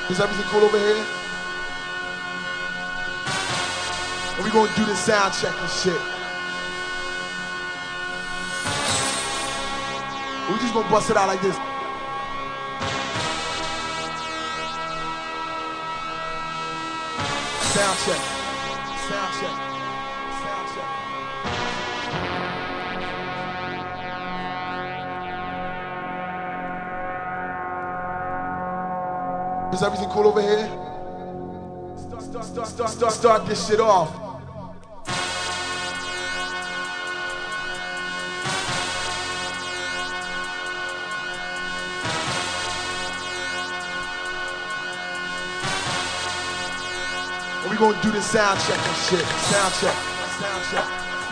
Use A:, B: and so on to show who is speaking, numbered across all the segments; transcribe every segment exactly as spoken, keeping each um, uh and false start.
A: Is everything cool over here? And we gonna do the sound check and shit. We just gonna bust it out like this. Sound check. Sound check. Sound check. Is everything cool over here? Start, start, start, start, start, start this shit off. And we gonna do the sound check and shit. Sound check. Sound check.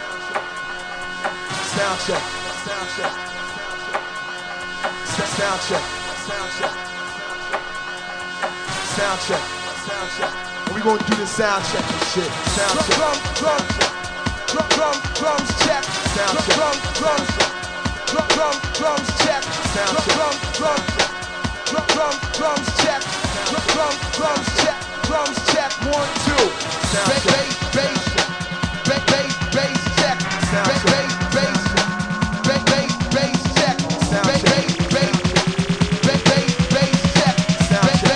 A: Sound check. Sound check. Sound check. Sound check. Sound check, sound check. And we gonna do the sound check and shit. Sound check. Drum, drum, drum, drum, drums check. Sound check. Drum, drums, drum, drum, drums check. Sound check. Drum, drum, drum, drum, drums check. Drum, drum, drums check. Drums check. One, two. Sound check. Bass, bass, bass, bass check. Sound check. Bass, bass, bass, bass, bass check. Sound check. Bass, bass, bass, bass, bass check. Sound check.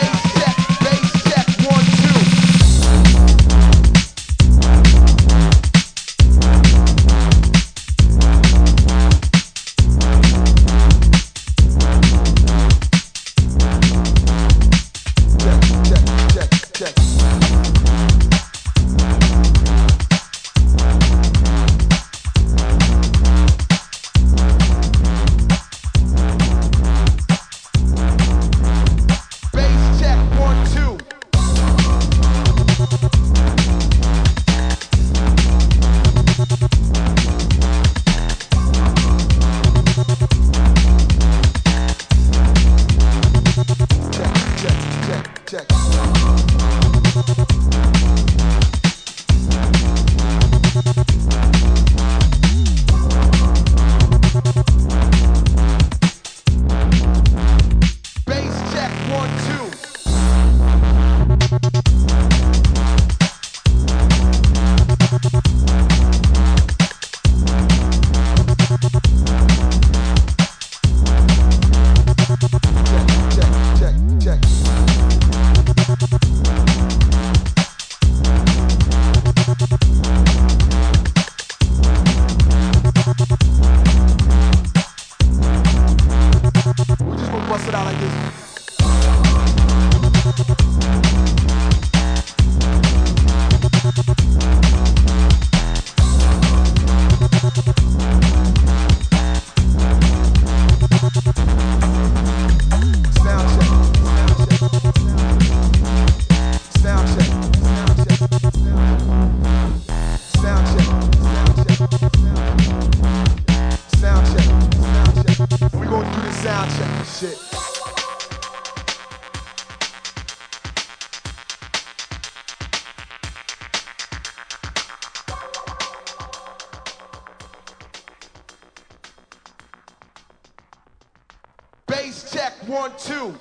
A: Bass check, one, two.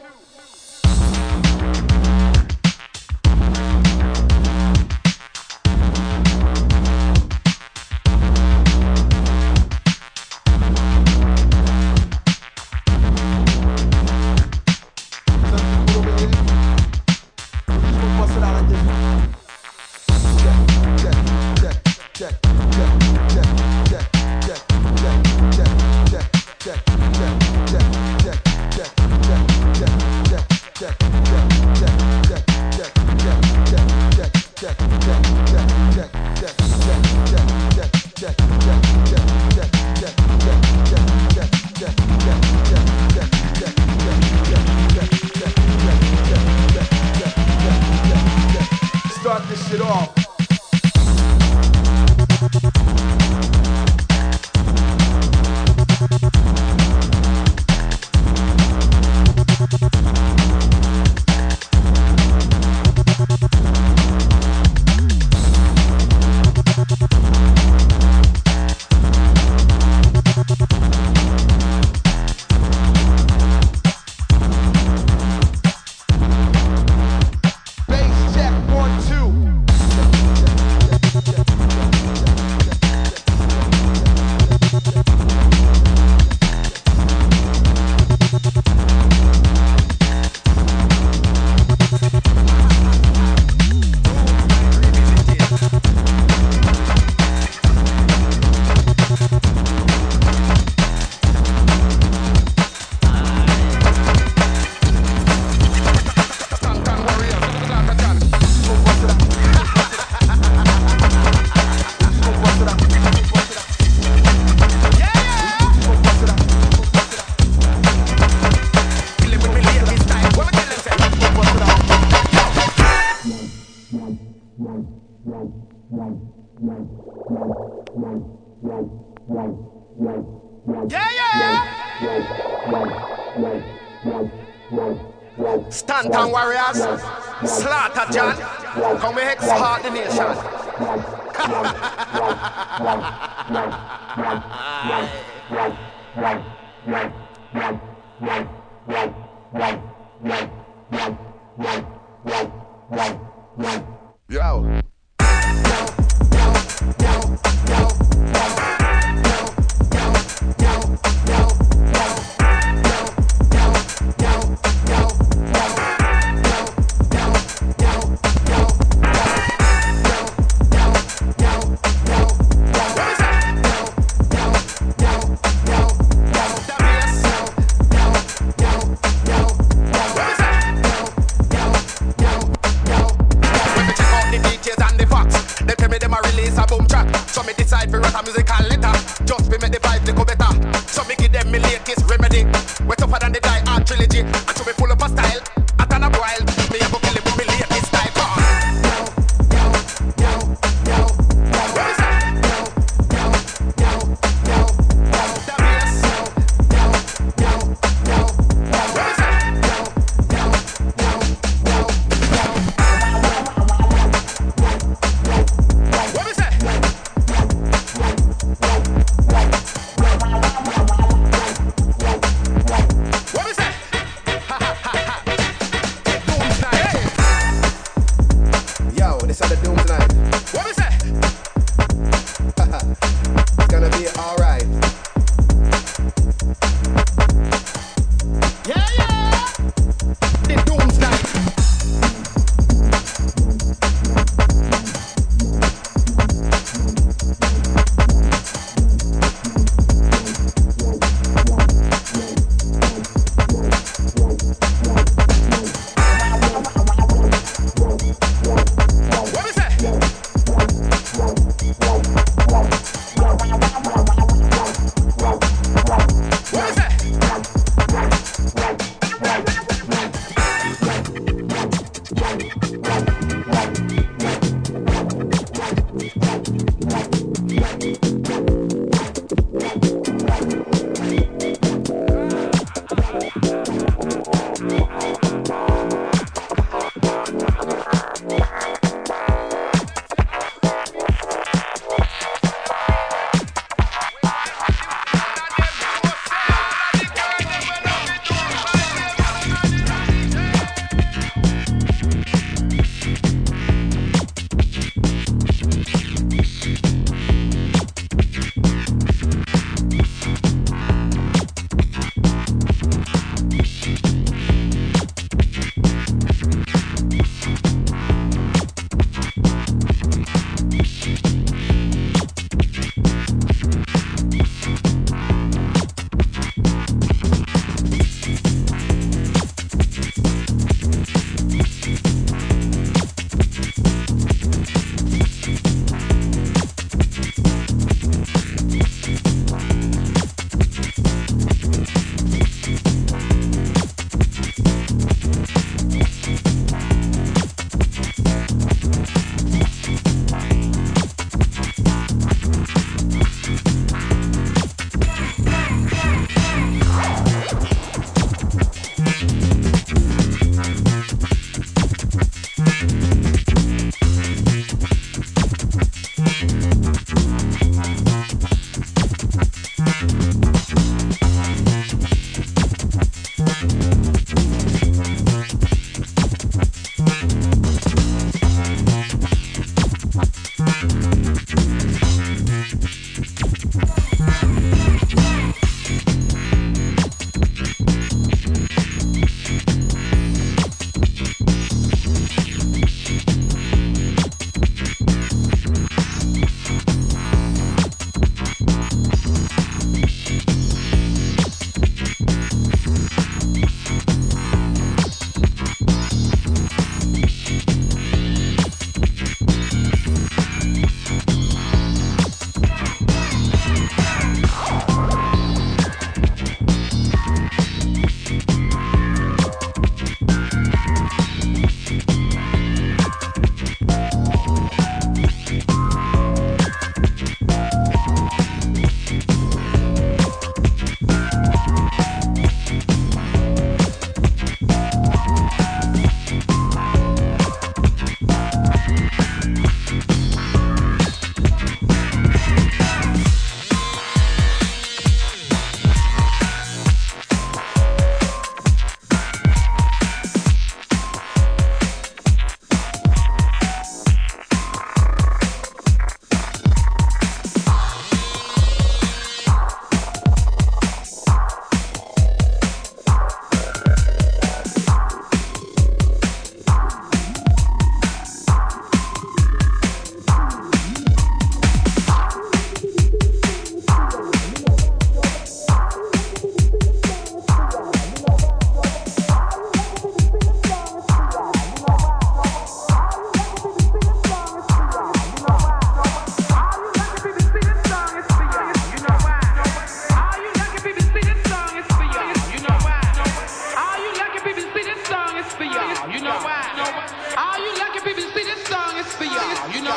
A: Check, check, check, check, check, check, check, check, check.
B: Yeah, yeah. Stanton warriors, slaughter John, come and heart the nation. Yo.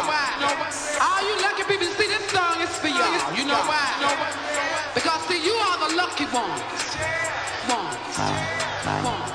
C: why? All you lucky people, see this song is for y'all. You know why? Because see, you are the lucky ones. Ones. Ones.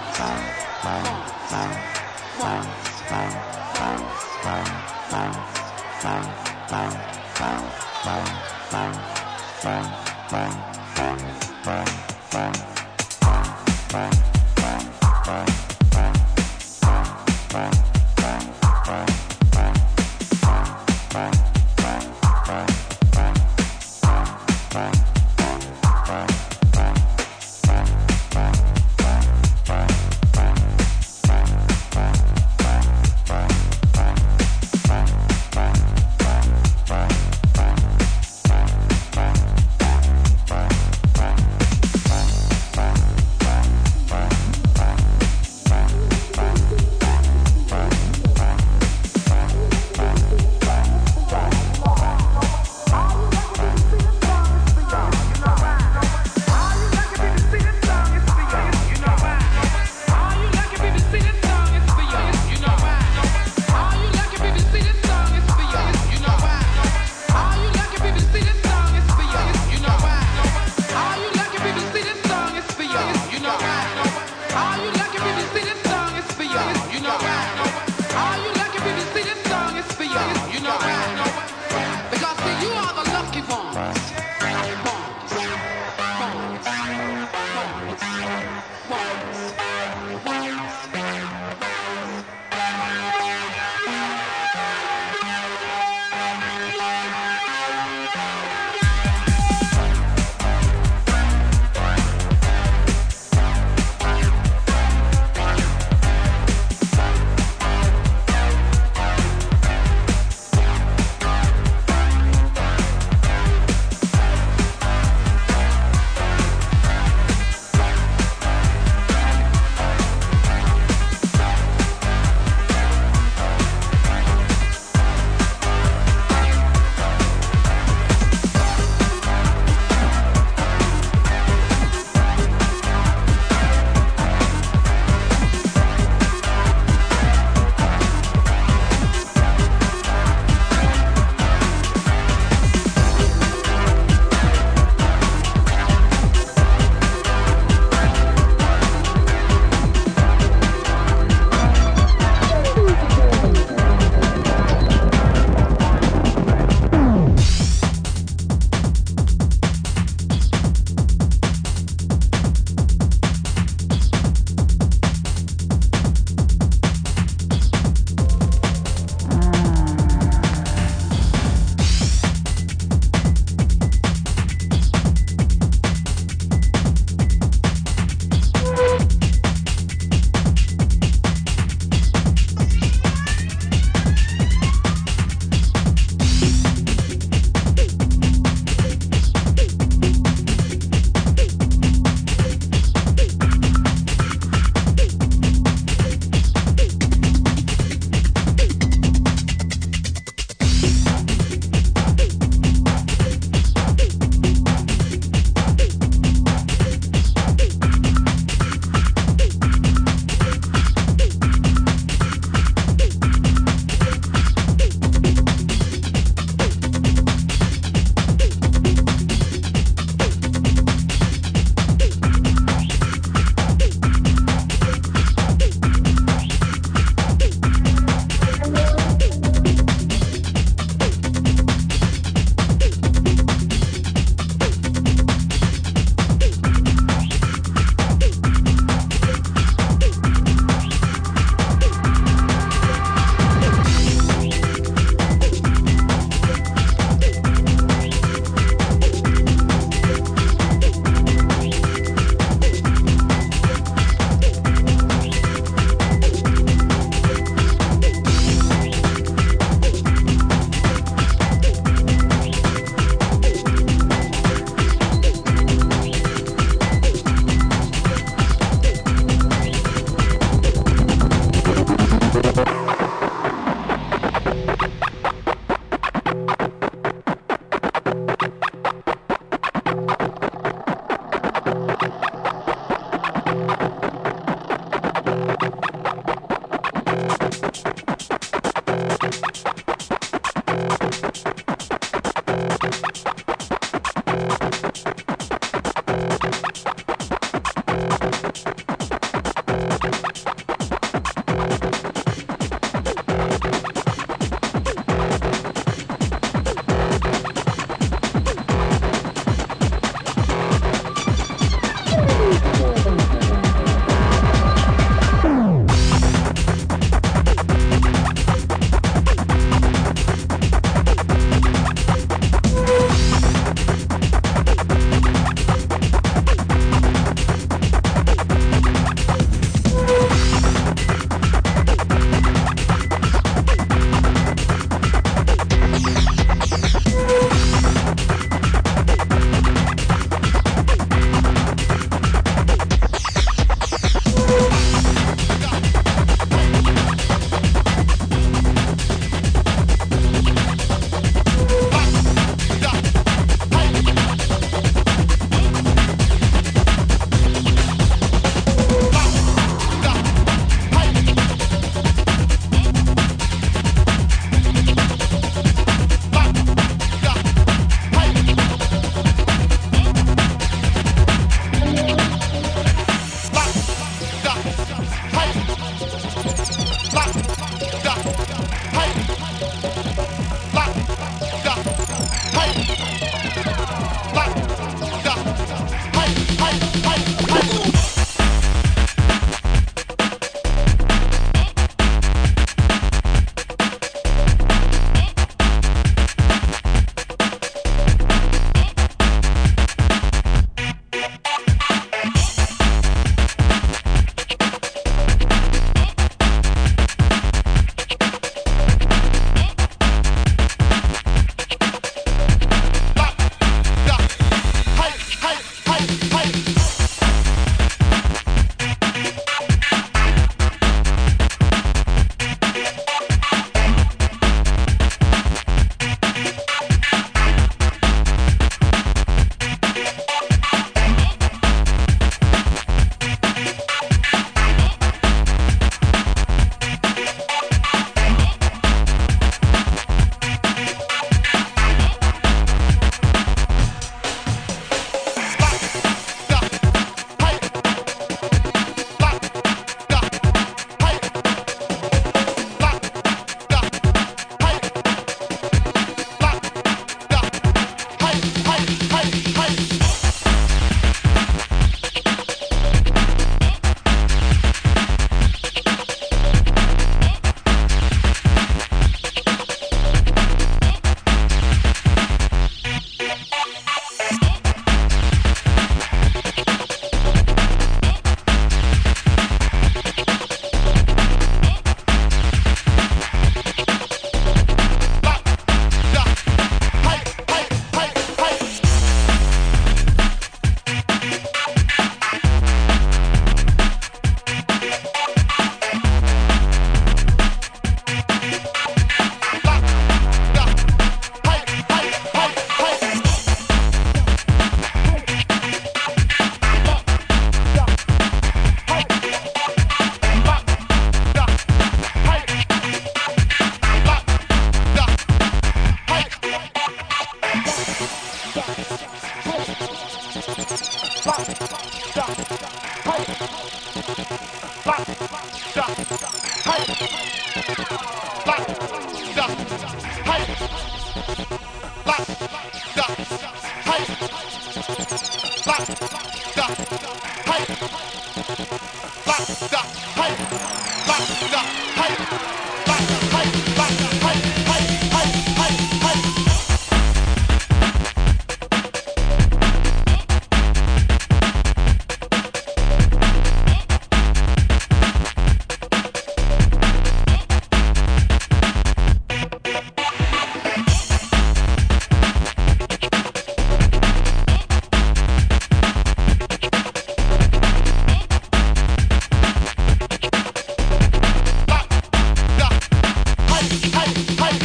B: Hey!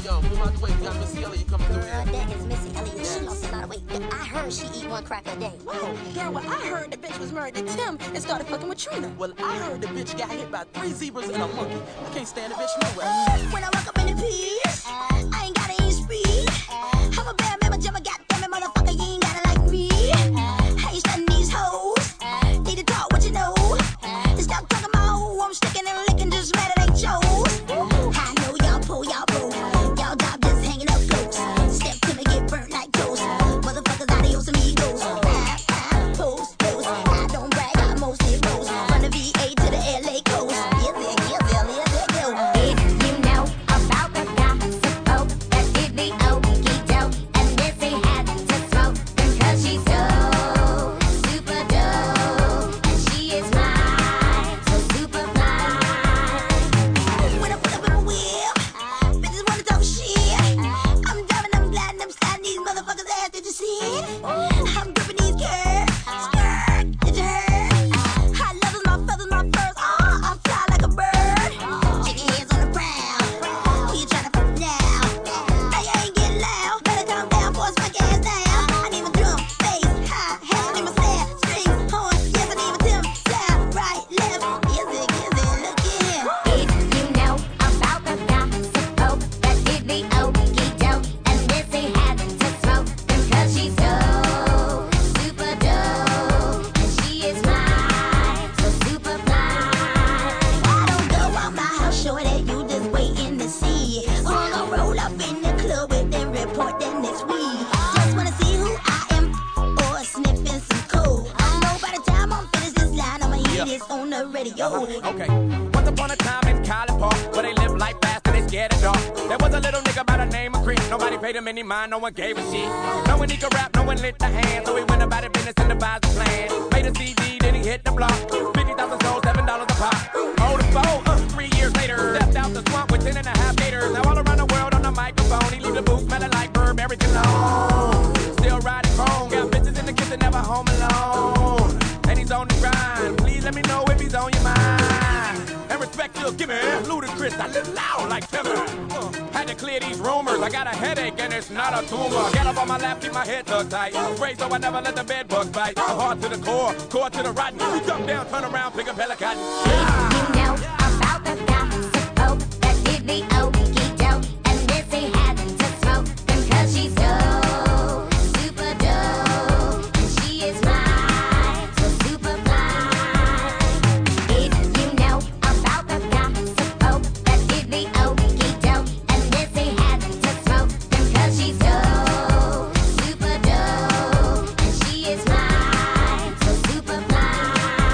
D: yo, move out the way. We got Missy Elliott coming through
E: Girl,
D: here.
E: that is Missy Elliott. She lost a lot of weight. I heard she eat one crack a day.
F: Oh, girl, well, I heard the bitch was married to Tim and started fucking with Trina.
D: Well, I heard the bitch got hit by three zebras and a monkey. I can't stand the bitch nowhere.
E: When I walk up in the piece, I ain't gotta eat speed. I'm a bad mama, jumma, goddamn it, motherfucker, you ain't gotta like me. I ain't stunning these hoes. Need to talk what you know. Stop talking about who I'm sticking and licking, just mad it ain't chose. I know y'all pull, y'all pull. Y'all top just hanging up close. Step to me, get burnt like toast. Motherfuckers, adios amigos. I, I, post, post. I don't brag, I mostly roast. From the V A to the L A coast. Yes, it, yes, it, yes, it, go.
G: If you know about the gossip, oh, that did the okey doke, and Missy had to smoke because she's so super dope, and she is mine, so super fly.
E: When I pull up in my whip, bitches wanna talk shit. I'm driving, I'm gliding, I'm sliding these motherfuckers' ass. Did you see it? I'm gripping these curves. Skirt, did you hear? High levels, my feathers, my furs. Oh, I'm fly like a bird. Shake your hands on the ground. Who you tryna fuck now? Now you ain't getting loud. Better calm down, boy, smack your ass down. I need my drum, bass, hi-hat. I need my snare, strings, horn. Yes, I need my Tim, sound, right, left. Is it, is it? Look at him.
G: If you know about the gossip, oh, that did the okey doke, and Missy had to smoke because she's so super dope, and she is mine, so super fly.
E: I don't go out my house, sure that you just waiting to see. Or I'll roll up in the club and then report that next week. Just wanna see who I am, or sniffing some coke. I know by the time I'm finished this line, I'ma hear this on the radio.
H: Okay. Once upon a time in College Park, where they live life fast and they scared of dark. There was a little nigga by the name of Chris. Nobody paid him any mind, no one gave a shit. No one he could rap, no one lit the hand. So he went about his business and devised a plan. Made a C D, then he hit the block. fifty thousand sold, seven dollars a pop. Oh, the foe, uh, three years later. Stepped out the swamp with ten and a half gators. Now all around the world on the microphone. He leave the booth smelling like Burberry cologne. Still riding home, got bitches in the kitchen, never home alone. And he's on the grind. Please let me know if he's on your mind. And respect you'll give me, Ludacris, I live loud like Timber. Uh, had to clear these rumors. I got a headache and it's not a tumor. Get up on my lap, keep my head tucked tight. Pray so I never let the bed bugs bite. I'm hard to the core, core to the rotten. You jump down, turn around, pick a pellet cotton.
G: If you know about the gossip, oh, that did the okey doke, and Missy had to smoke because she's so super dope, and she is mine, so super fly. If you know about the gossip, oh, that did the okey doke, and Missy had to smoke because she's so super dope, and she is mine, so super fly.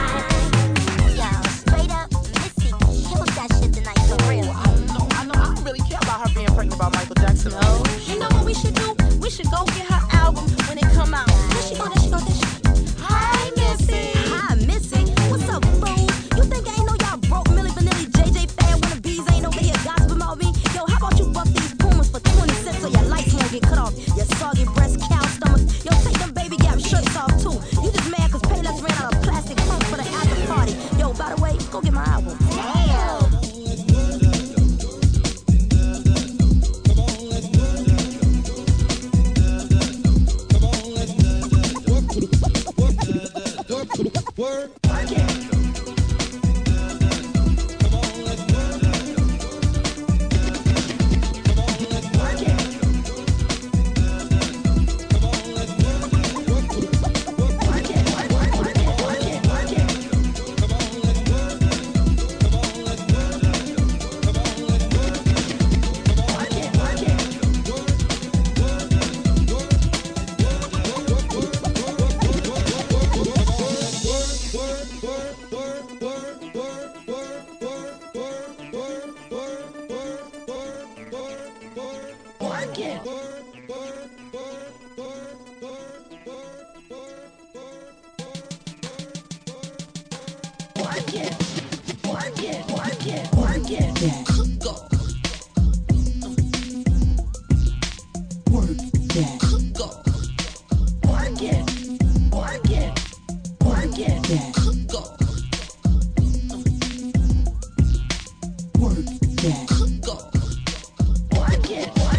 E: Yo, straight up, Missy killed that shit tonight for real.
D: No, I know. I don't really care about her being pregnant by Michael Jackson.
F: No. You know what we should do? We should go get her album when it come out.
E: There she go, there she go, there she go.
F: Hi, Missy.
E: Hi, Missy. What's up, fool? You think I ain't know y'all broke Milli Vanilli, J J Fad wannabes ain't over here gossiping about me? Yo, how about you buck these Pumas for twenty cents so your lights won't get cut off? Your soggy breast, cow stomach. Yo, take them baby gap shirts off too. You just mad cause Payless ran out of plastic pump for the after party. Yo, by the way, go get my album. Damn.
A: Word.
E: Work that.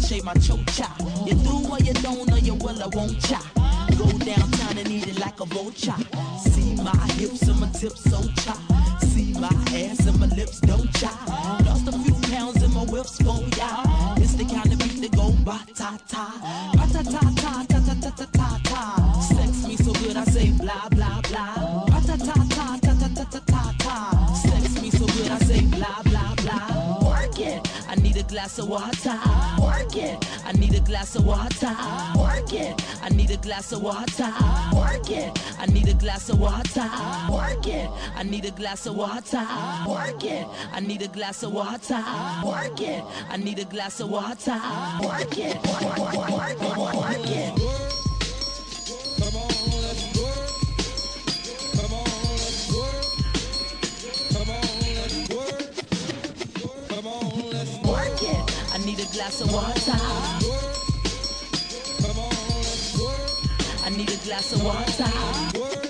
D: shave my chocha. You do or you don't, or you will, I won't cha. Go downtown and eat it like a vulture. See my hips and my tips so cha. See my ass and my lips don't cha. Lost a few pounds in my whips for ya. It's the kind of beat that go ba ta ta, ba ta ta ta ta ta ta ta ta ta. Sex me so good I say blah blah blah. Ba ta ta ta ta ta ta ta ta ta. Sex me so good I say blah blah blah. Work it, I need a glass of water. Work it, I need a glass of water. Work it, I need a glass of water. Work it, I need a glass of water. Work it, I need a glass of water. Work it, I need a glass of water. Work it, I need a glass of water. Work it, work, work, work, work, work, work it.
I: Come on, let's work. Come on, let's work. Come on, let's work. Come on, let's work.
D: Work it, I need a glass of water.
I: Come on, let's work.
D: I need a glass of water.
I: Work.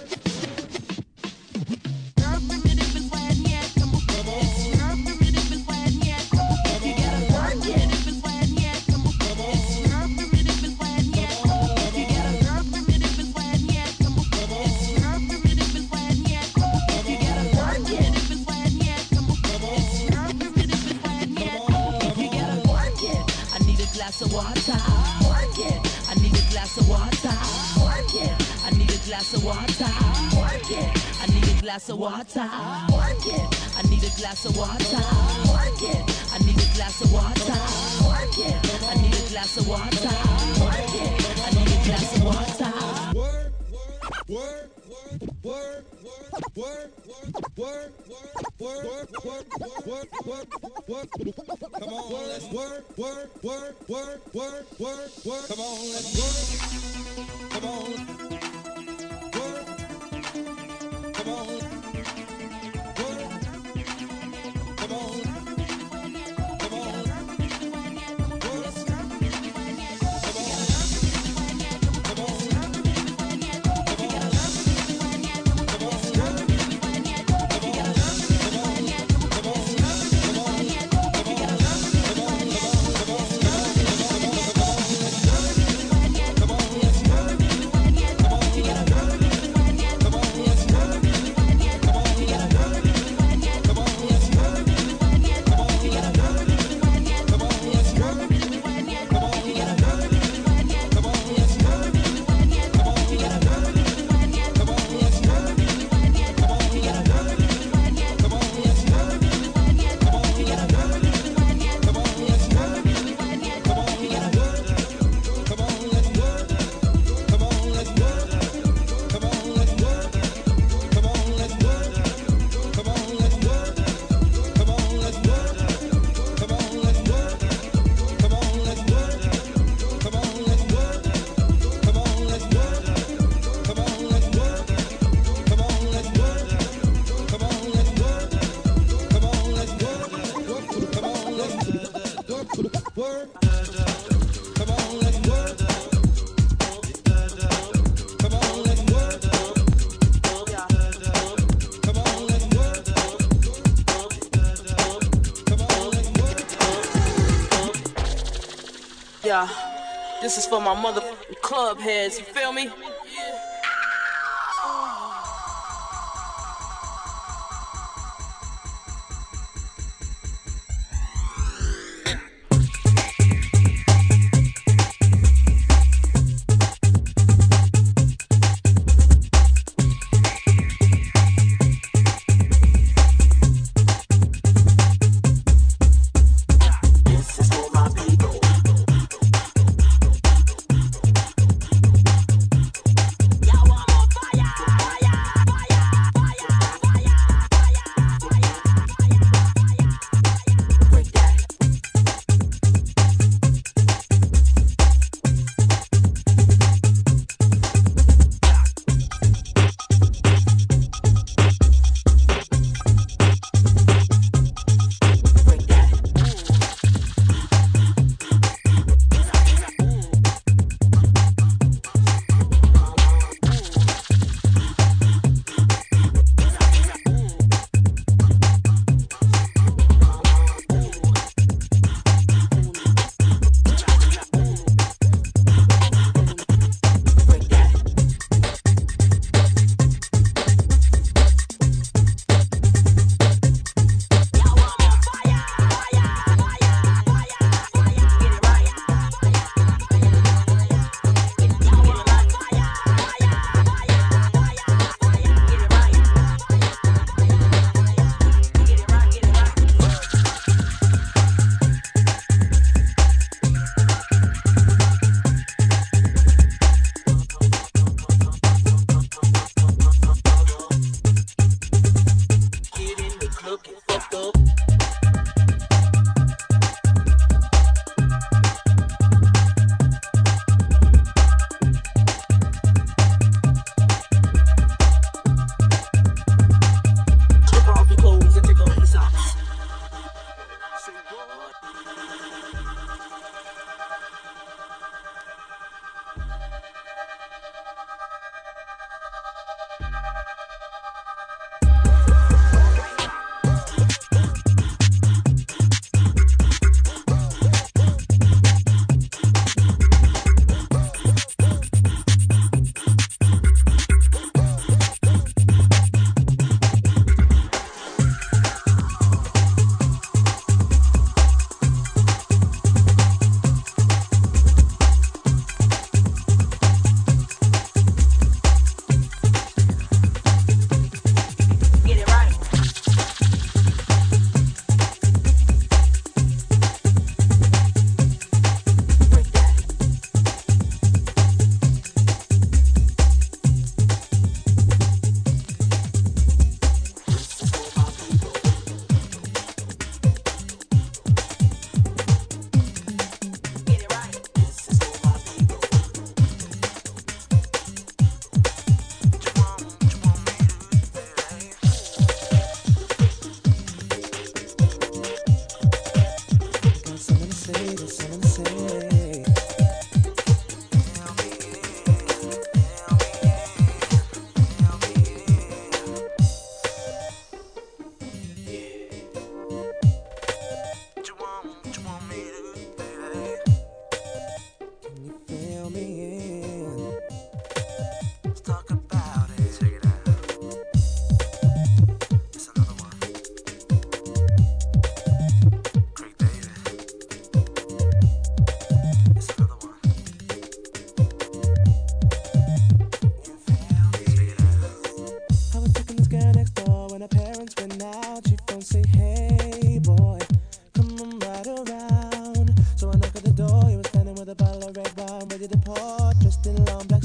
D: Glass of water, work it. I need a glass of water, work it. I need a glass of water, work it. I need a glass of water, work it. I need a glass of water.
I: Work, work, work, work, work, work, work, work, work, work, work. Come on, let's work, work, work, work, work, work, work. Come on, let's work. Come on. Come on.
J: Yeah, this is for my motherfucking club heads, you feel me?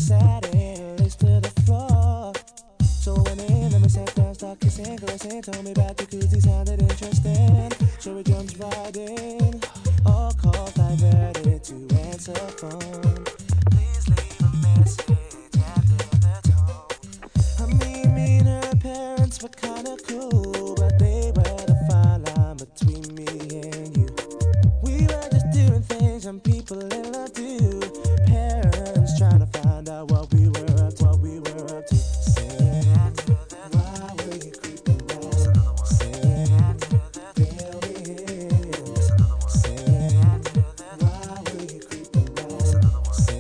K: sat in, legs to the floor. So when in, let me sat down, start kissing, caressing, told me about the cause he sounded interesting. So he jumps right in, all calls diverted to answer phone. Please leave a message after the tone. I mean, me and her parents were kinda cool, but they were the fine line between me and you. We were just doing things some people in love do. Parents trying to find out what we were up to, what we were up to. Say, why were you creeping around? Say, fill me in. Say, why were you creeping around? Say,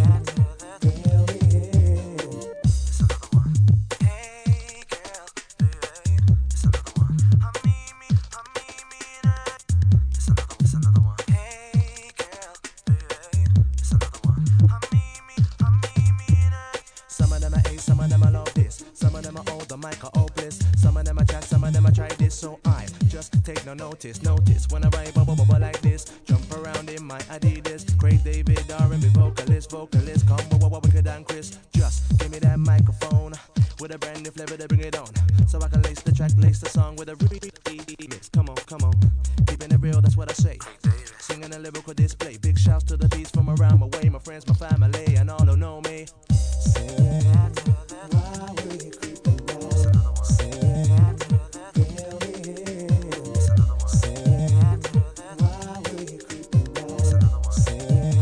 K: fill me in. It's another one. Hey girl, baby. It's another one. I mean me, I mean me, it's another, it's another one. Hey girl, baby. It's another one. I mean me, I mean me, some of them are ace, some of them I love this. Some of them are old, the mic are hopeless. Some of them I chat, some of them I try this. So I just take no notice, notice when I write bubble bubble like this. Jump around in my Adidas. Craig David, R and B vocalist, vocalist. Come with what wicked and Chris. Just give me that microphone with a brand new flavor to bring it on. So I can lace the track, lace the song with a remix. Come on, come on. Keeping it real, that's what I say. Singing a lyrical display. Big shouts to the beats from around my way. My friends, my family, and all who know me. Say, why were you creeping around? Say, fill me in. Say, why were you creeping around? Say,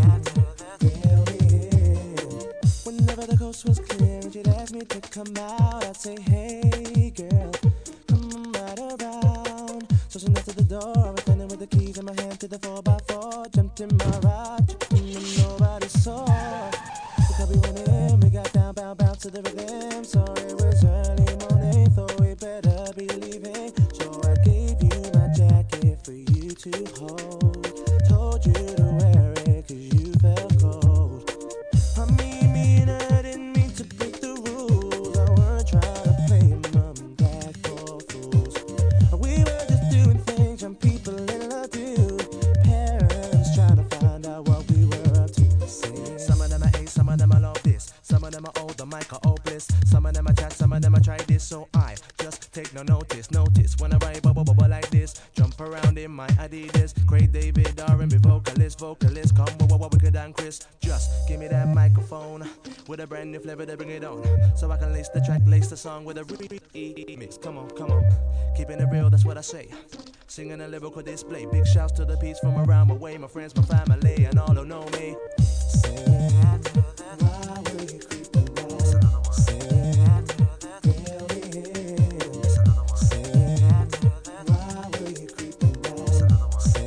K: fill me in. Whenever the coast was clear and she'd ask me to come out, I'd say, hey girl, come right around. So she knocked to the door, I was standing with the keys in my hand to the four by four. Jumped in my ride, and nobody saw. The club we went in, we got down, bound, bound to the rhythm. So it was early morning, thought we better be leaving. So I gave you my jacket for you to hold. Told you to wear it cause you felt cold. I mean, me and I didn't mean to break the rules. I weren't trying to play mom and dad for fools. We were just doing things young people in love do. Parents trying to find out what we were up to. Say, some of them are ace, some of them I love this. Some of them are old, the mic are hopeless. Some of them I chat, some of them I try this. So I just take no notice, notice when I write bubble bubble like this. Jump around in my Adidas. Craig David, R and B vocalist, vocalist. Come with what wicked and Chris. Just give me that microphone with a brand new flavor to bring it on. So I can lace the track, lace the song with a remix. Come on, come on. Keeping it real, that's what I say. Singing a lyrical display. Big shouts to the beats from around my way. My friends, my family, and all who know me. Say, why were you creeping around? Say, fill me in. Say, why were you creeping around? Say,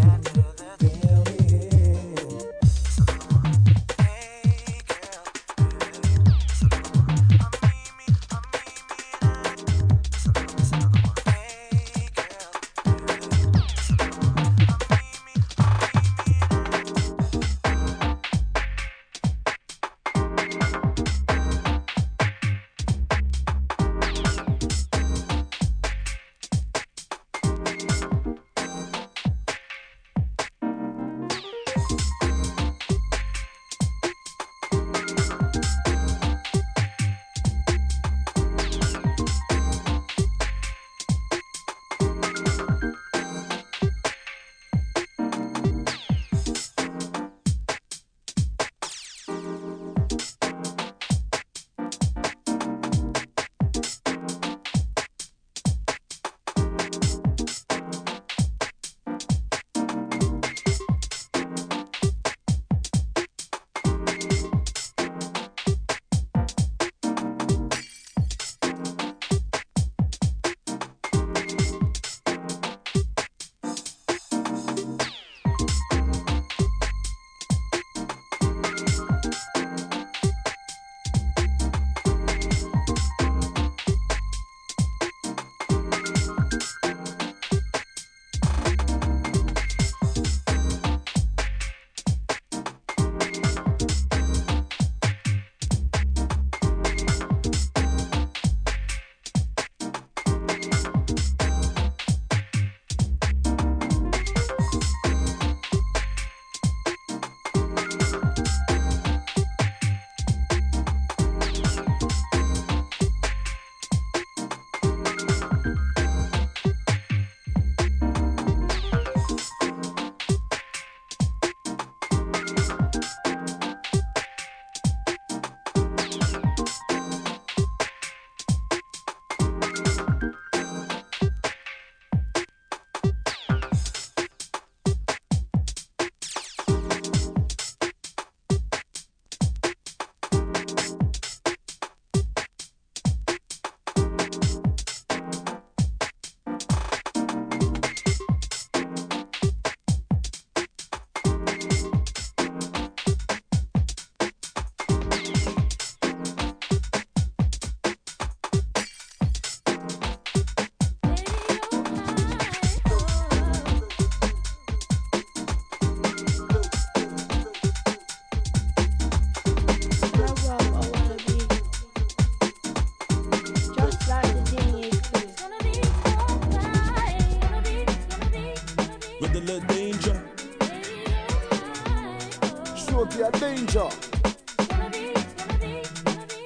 K: fill me in. Hey girl, baby. It's another one. I mean me, I mean me, it's another, it's another one. Hey girl, baby. It's another one. I mean me, I mean me.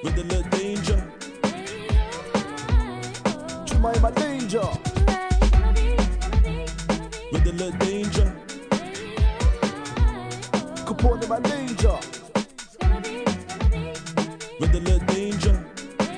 K: with a little danger.
L: Jemima Danger.
K: With a little danger.
L: Capone my danger.
K: With a little danger.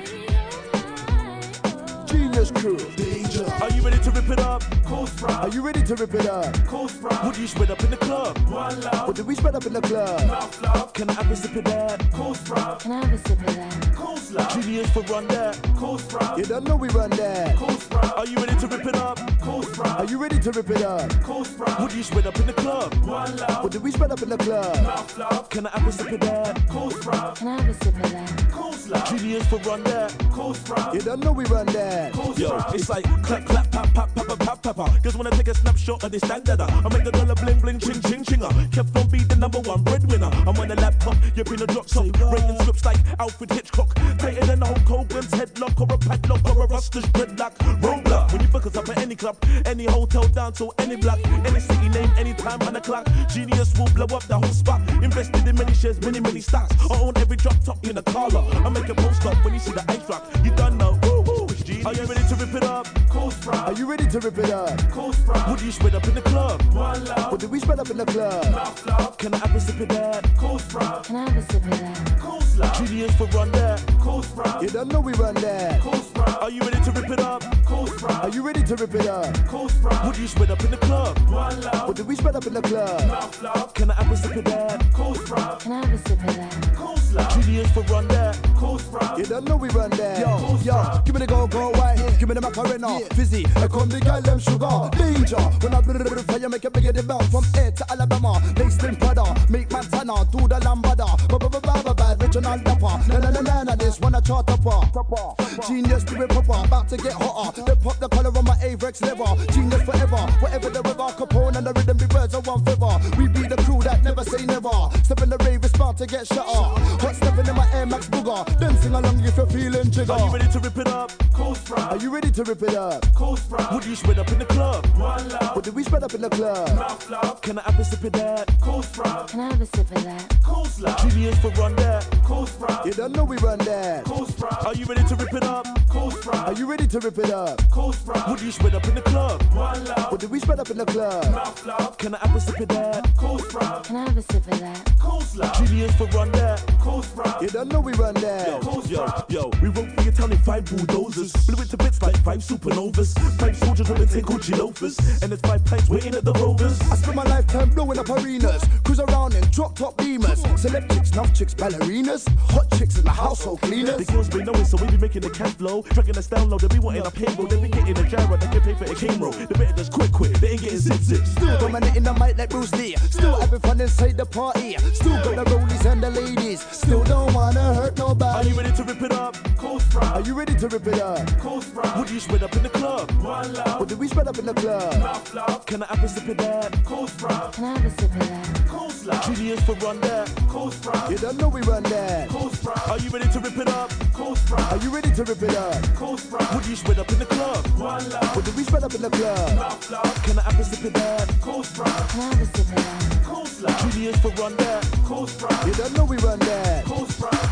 L: Genius crew.
K: Danger. Are you ready to rip it up?
L: Coast Rock. Are you ready to rip it up?
K: Coast Rock. Would you spread up in the club?
L: One love. What do we spread up in the club?
K: Mouth love. Can I have a sip of that? Coast Rock.
G: Can I have a sip of that?
K: Coast love. Genius for run that. Coast Rock.
L: You don't know we run that.
K: Coast Rock. Are you ready to rip it up? Coast Rock.
L: Are you ready to rip it up?
K: Coast Rock. Would you spread up in the club? One love.
L: What do we spread up in the club?
K: Mouth love. Can I have a sip of that? Coast Rock.
G: Can I have a sip of that?
K: Coast love. Genius for run that. Coast Rock.
L: You don't know we run that.
K: Coast Yo, Rock. It's like clap, clap, pop, pop, pop, pop, pop, pop. Just wanna take a snapshot of this standard. I make the dollar bling, bling, ching, ching, chinger. Kept on be the number one breadwinner. I'm on the laptop, you're in a drop top. Writing scripts like Alfred Hitchcock. Tighter than Hulk Hogan's headlock or a padlock or a rustless dreadlock. Roadblock. When you book us up at any club, any hotel down to any block, any city name, anytime on the clock. Genius will blow up the whole spot. Invested in many shares, many, many stocks. I own every drop top in a collar. I make a post up when you see the ice rock. You done know. Woo woo. Are you ready to rip it up? Coast Rock.
L: Are you ready to rip it up?
K: Coast Rock. Would you spread up in the club? One love.
L: What do we spread up in the club?
K: Mouth love. Can I have a sip of that? Coast Rock.
G: Can I have a sip of that?
K: Coast love. Genius for run that. Coast Rock.
L: You don't know we run that.
K: Coast Rock. Are you ready to rip it up? Coast Rock.
L: Are you ready to rip it up?
K: Coast Rock. Would you spread up in the club? One love.
L: What do we spread up in the club?
K: Mouth love. Can I have a sip of that? Coast Rock.
G: Can I have a sip of that?
K: Coast love. Genius for run that. Coast Rock.
L: You don't know we run that.
K: Yo,
L: Coast yo, rock. Give me the go, go white. Give me the Macarena. Yeah. Fizzy. I come the girl them sugar. Danger. When I brrrr fire, make a bigger the belt from air to Alabama. Based in Prada. Make Montana. Do the lambada. Ba-ba-ba-ba-ba. Bad original dapper. Na na na na na. This one a chart upper. Genius to it proper. About to get hotter. They pop the color on my Avex liver. Genius forever. Whatever the river. Capone and the rhythm be birds of one feather. We be the crew that never say never. Step in the rave, it's bound to get shut up. Hot stepping in my Air Max booger. Then sing along if you're feeling jigger.
K: Are you ready to rip it up? Coast Rock.
L: Are you ready to rip it up?
K: Coast Rock. Would you spread up in the club? One love.
L: What do we spread up in the club?
K: Mouth love. Can I have a sip of that? Coast Rock.
G: Can I have a sip of that?
K: Coast love. Genius for run that. Coast Rock.
L: You don't know we run that.
K: Coast Rock. Are you ready to rip it up? Coast Rock.
L: Are you ready to rip it up?
K: Coast Rock. Would you spread up in the club? One love.
L: What do we spread up in the club?
K: Mouth love. Can I have a sip of that? Coast Rock.
G: Can I have a sip of that?
K: Coast love. Genius for run that. Coast Rock.
L: You don't know we run that.
K: Yo, Coast yo, Rock. Yo, we wrote for your town in five bulldozers. Blew it to bits like five supernovas. Five soldiers with the ten Gucci loafers. And there's five pints waiting at the Rovers.
L: I spend my lifetime blowing up arenas. Cruise around in drop top beamers. Celeb chicks, nuff chicks, ballerinas. Hot chicks in the household cleaners.
K: The girls be knowing, so we be making the cash flow. Tracking us down low, they be wanting a payroll. They be getting a gyro, they can pay for a cane roll. The better just quick, quick, they ain't getting zip, zip.
L: Still dominating the mic like Bruce Lee. Still having fun inside the party. Still got the rollies and the ladies. Still don't wanna hurt nobody.
K: Are you ready to rip it up? Coast Rock.
L: Are you ready to rip it up?
K: Coast Rock. Would you spread up in the club? One love.
L: What do we spread up in the club?
K: Mouth love. Can I have a sip of that? Coast Rock.
G: Can I have a sip of that?
K: Coast love. Genius for run that. Coast Rock.
L: You don't know we run that.
K: Coast Rock. Are you ready to rip it up? Coast Rock.
L: Are you ready to rip it up?
K: Coast Rock. Would you spread up in the club? One love.
L: What do we spread up in the club?
K: Mouth love. Can I have a sip of that? Coast Rock.
G: Can I have a sip of that?
K: Coast love. Genius for run that. Coast Rock.
L: You don't know we run that.
K: Coast Rock.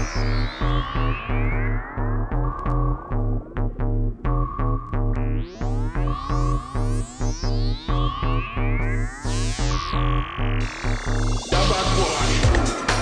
M: The bad boy.